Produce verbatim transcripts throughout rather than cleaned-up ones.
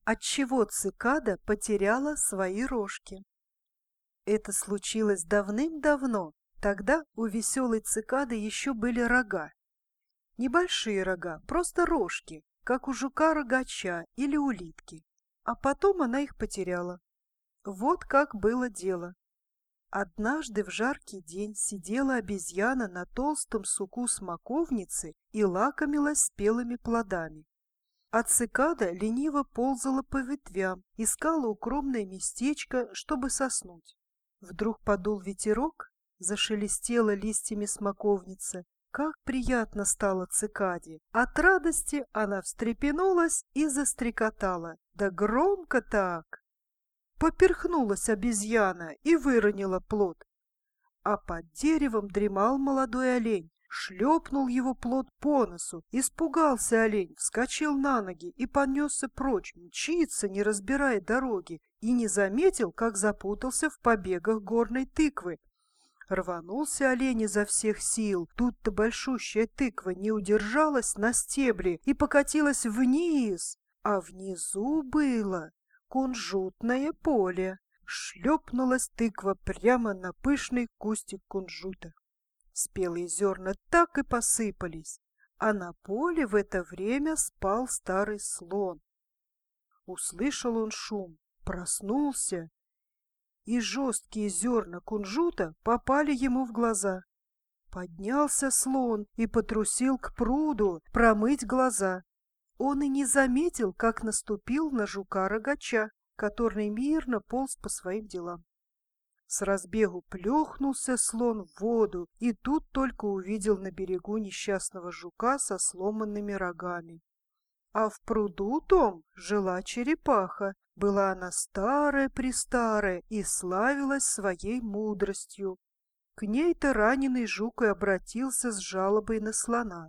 Отчего цикада потеряла свои рожки? Это случилось давным-давно. Тогда у веселой цикады еще были рога. Небольшие рога, просто рожки, как у жука-рогача или улитки. А потом она их потеряла. Вот как было дело. Однажды в жаркий день сидела обезьяна на толстом суку смоковницы и лакомилась спелыми плодами. А цикада лениво ползала по ветвям, искала укромное местечко, чтобы соснуть. Вдруг подул ветерок, зашелестела листьями смоковница. Как приятно стало цикаде! От радости она встрепенулась и застрекотала. Да громко так! Поперхнулась обезьяна и выронила плод. А под деревом дремал молодой олень. Шлепнул его плод по носу. Испугался олень, вскочил на ноги и понесся прочь, мчится, не разбирая дороги, и не заметил, как запутался в побегах горной тыквы. Рванулся олень изо всех сил. Тут-то большущая тыква не удержалась на стебле и покатилась вниз, а внизу было кунжутное поле. Шлепнулась тыква прямо на пышный кустик кунжута. Спелые зерна так и посыпались, а на поле в это время спал старый слон. Услышал он шум, проснулся, и жесткие зерна кунжута попали ему в глаза. Поднялся слон и потрусил к пруду промыть глаза. Он и не заметил, как наступил на жука-рогача, который мирно полз по своим делам. С разбегу плюхнулся слон в воду, и тут только увидел на берегу несчастного жука со сломанными рогами. А в пруду том жила черепаха. Была она старая-престарая и славилась своей мудростью. К ней-то раненый жук и обратился с жалобой на слона.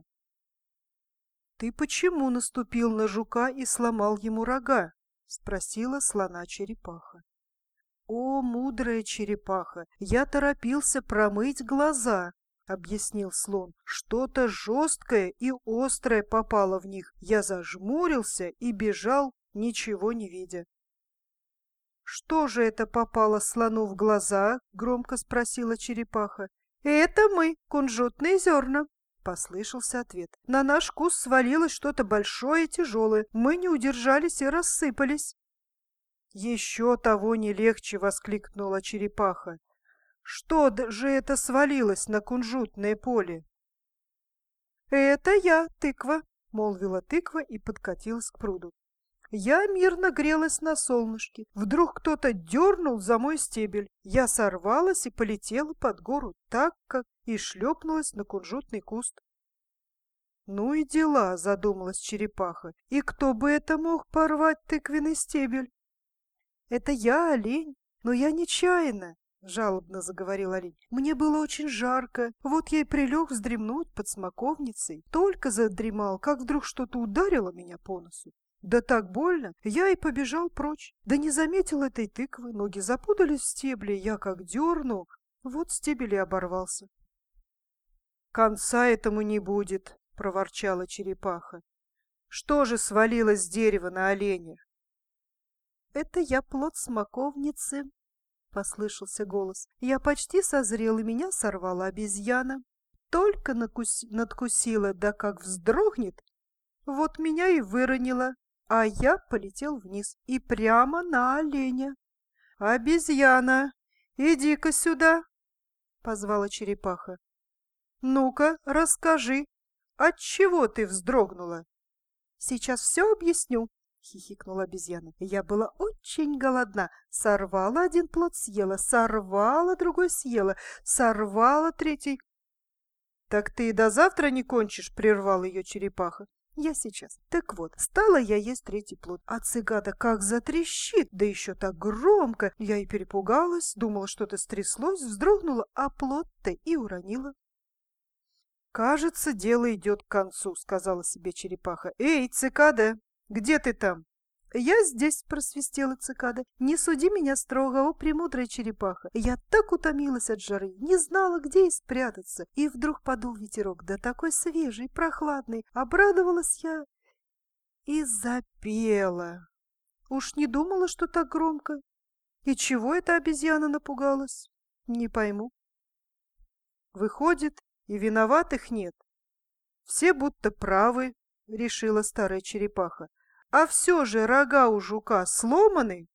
— Ты почему наступил на жука и сломал ему рога? — спросила слона черепаха. — О, мудрая черепаха, я торопился промыть глаза, — объяснил слон. — Что-то жесткое и острое попало в них. Я зажмурился и бежал, ничего не видя. — Что же это попало слону в глаза? — громко спросила черепаха. — Это мы, кунжутные зерна, — послышался ответ. — На наш куст свалилось что-то большое и тяжелое. Мы не удержались и рассыпались. — Еще того не легче! — воскликнула черепаха. — Что же это свалилось на кунжутное поле? — Это я, тыква, — молвила тыква и подкатилась к пруду. Я мирно грелась на солнышке. Вдруг кто-то дернул за мой стебель. Я сорвалась и полетела под гору так, как и шлепнулась на кунжутный куст. — Ну и дела, — задумалась черепаха. — И кто бы это мог порвать тыквенный стебель? — Это я, олень, но я нечаянно, — жалобно заговорил олень. — Мне было очень жарко, вот я и прилег вздремнуть под смоковницей. Только задремал, как вдруг что-то ударило меня по носу. Да так больно, я и побежал прочь. Да не заметил этой тыквы, ноги запутались в стебле, я как дерну, вот стебель и оборвался. — Конца этому не будет, — проворчала черепаха. — Что же свалилось с дерева на оленя? — Это я плод смоковницы, — послышался голос. Я почти созрел, и меня сорвала обезьяна. Только накуси... надкусила, да как вздрогнет, вот меня и выронила. А я полетел вниз и прямо на оленя. — Обезьяна, иди-ка сюда, — позвала черепаха. — Ну-ка, расскажи, отчего ты вздрогнула? — Сейчас все объясню, — хихикнула обезьяна. Я была очень голодна. Сорвала один плод, съела, сорвала, другой съела, сорвала, третий. — Так ты и до завтра не кончишь, — прервала ее черепаха. Я сейчас. Так вот, стала я есть третий плод, а цикада как затрещит, да еще так громко. Я и перепугалась, думала, что-то стряслось, вздрогнула, а плод-то и уронила. «Кажется, дело идет к концу», — сказала себе черепаха. «Эй, цикада, где ты там?» «Я здесь», — просвистела цикада. «Не суди меня строго, о премудрая черепаха. Я так утомилась от жары, не знала, где и спрятаться. И вдруг подул ветерок, да такой свежий, прохладный. Обрадовалась я и запела». Уж не думала, что так громко. И чего эта обезьяна напугалась? Не пойму. Выходит, и виноватых нет. Все будто правы, решила старая черепаха. А все же рога у жука сломаны.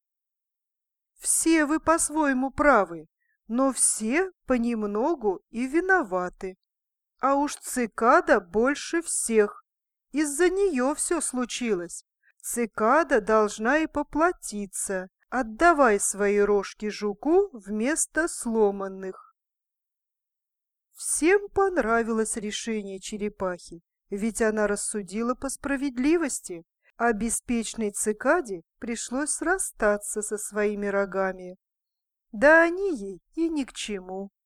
Все вы по-своему правы, но все понемногу и виноваты. А уж цикада больше всех. Из-за нее все случилось. Цикада должна и поплатиться. Отдавай свои рожки жуку вместо сломанных. Всем понравилось решение черепахи, ведь она рассудила по справедливости, а беспечной цикаде пришлось расстаться со своими рогами. Да они ей и ни к чему.